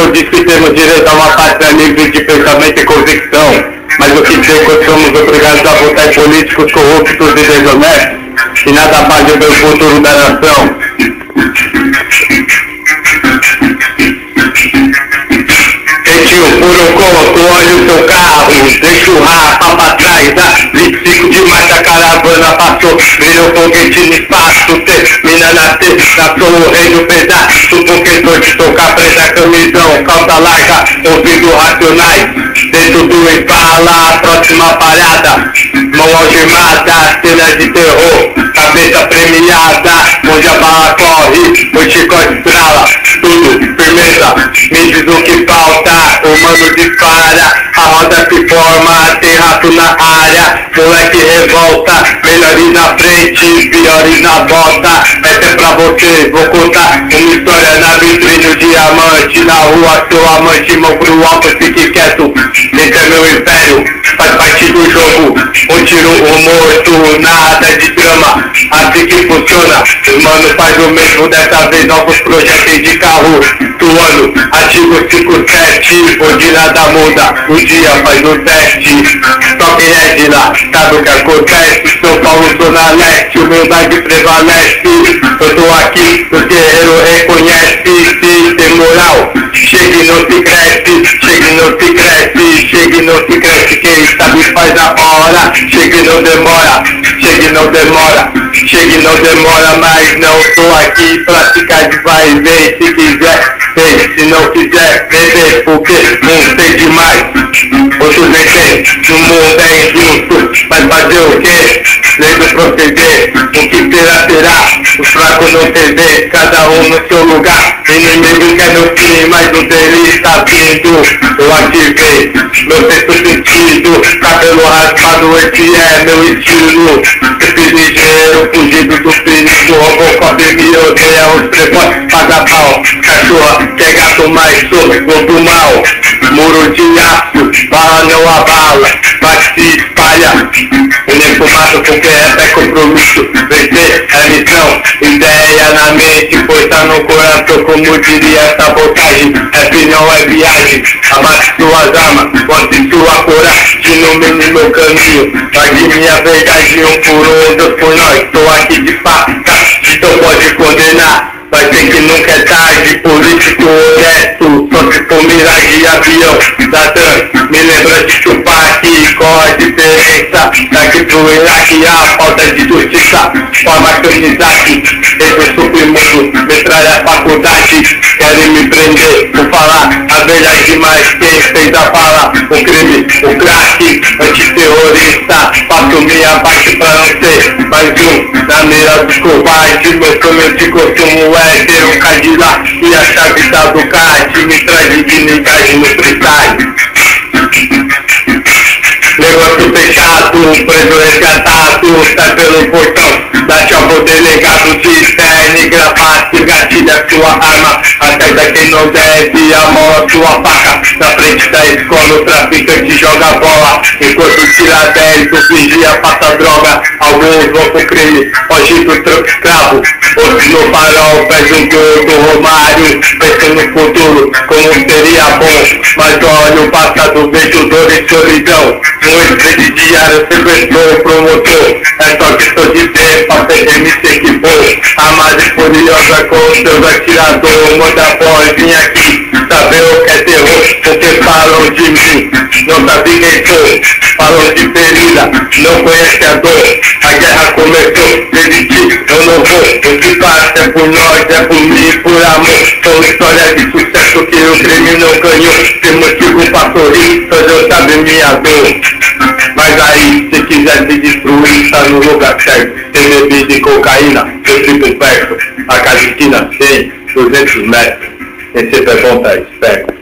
senhor diz que temos direito a uma pátria livre de pensamento e convicção, mas o que dizer quando somos obrigados a votar em políticos corruptos e desonestos, que nada fazem pelo futuro da nação? Gentil, por um conto, olha o seu carro, deixa o rapa pra trás, 25 de março a caravana passou, virou foguete no espaço, termina na terça, sou o rei do pedaço, porque sou de tocar preta, camisão, calça larga, ouvindo racionais, dentro do Impala, a próxima parada, mão algemada, cena de terror, cabeça premiada, onde a bala corre, o chicote estrala, tudo, firmeza, me diz o que falta, o mano dispara, a roda se forma, tem rato na área, moleque revolta, melhores na frente, piores na volta, essa é pra você, vou contar uma história na vitrine, o diamante, na rua, seu amante, mão pro alto, fique quieto, esse é meu império, faz parte do jogo, um tiro, um morto, nada de drama, assim que funciona, mano faz o mesmo, dessa vez novos projetos de carro, suando, ativo 57, onde nada muda, o dia faz o teste, só quem é de lá, sabe o que acontece, São Paulo, Zona Leste, humildade prevalece, eu tô aqui, o guerreiro reconhece, se tem moral, chegue não se cresce, chegue não se cresce, chegue não se cresce, quem sabe faz a hora, chegue não demora, chegue não demora, chegue não demora, mas não tô aqui pra ficar de vai e vem, se quiser, vem, se não quiser, beber, porque não tem demais, outros nem tem, no mundo é injusto, mas fazer o quê? Lei do proceder, o que será, será, os fracos não perder, cada um no seu lugar, inimigo quer meu fim, mas o dele está vindo, eu ativei, meu sexto sentido, cabelo raspado, esse é meu estilo, esse ligeiro, fugido do perigo, Robocop me odeia, os playboys paga pau, cachorra, que é gato mais sou, do mal, muro de aço, bala não abala, mas se espalha, nem fumaça porque essa é compromisso, vencer é missão, ideia na mente, força no coração, como diria sabotagem, rap não é viagem, abate suas armas, mostre sua coragem, ilumine meu caminho, pague minha verdade, um por um, Deus por nós, tô aqui de faca, então pode condenar, vai ter que nunca é tarde, político honesto, só se for mirar de avião, Satã, me lembra de chupar que qual a diferença, daqui pro Iraque a falta de justiça, forma Kanizaki, esse submundo, metralha faculdade, querem me prender, por falar a verdade, mas quem fez a fala, o crime, o crack, antiterrorista, faço minha parte pra não ser mais um, na mira dos covardes, meu sonho de consumo é ter um Cadillac e a chave da Ducati, me traz dignidade no freestyle. Negócio fechado, preso resgatado, sai pelo portão, dá tchau pro delegado de terno e gravata, gatilha sua arma, acerta quem não deve, amola sua faca, na frente da escola o traficante joga bola, enquanto tira 10, o vigia passa droga, alguns vão pro crime, foge do trampo escravo, outros no farol, pede um gol do Romário, pensa no futuro, como seria bom, mas olha o passado, vejo dor e solidão. Um ex-presidiário sequestrou o promotor, é só questão de tempo pra ser MC que for, amada e furiosa com seus atiradores, manda boy, vim aqui, saber o que é terror, porque falam de mim, não sabe quem sou, falam de ferida, não conhece a dor, a guerra começou, desistir, eu não vou, o que passa é por nós, é por mim, por amor, são histórias de sucesso que o crime não ganhou, tem motivo pra sorrir, só Deus sabe minha dor. Mas aí, se quiser se destruir, tá no lugar certo. Tem bebida e cocaína, eu fico perto. A cada esquina tem 200 metros. Quem sempre é bom tá esperto.